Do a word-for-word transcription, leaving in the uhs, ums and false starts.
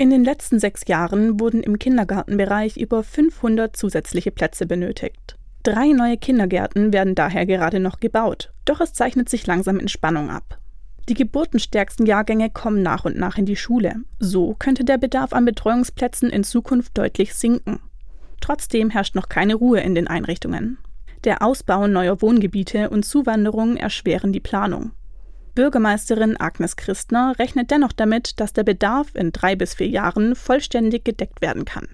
In den letzten sechs Jahren wurden im Kindergartenbereich über fünfhundert zusätzliche Plätze benötigt. Drei neue Kindergärten werden daher gerade noch gebaut, doch es zeichnet sich langsam Entspannung ab. Die geburtenstärksten Jahrgänge kommen nach und nach in die Schule. So könnte der Bedarf an Betreuungsplätzen in Zukunft deutlich sinken. Trotzdem herrscht noch keine Ruhe in den Einrichtungen. Der Ausbau neuer Wohngebiete und Zuwanderung erschweren die Planung. Bürgermeisterin Agnes Christner rechnet dennoch damit, dass der Bedarf in drei bis vier Jahren vollständig gedeckt werden kann.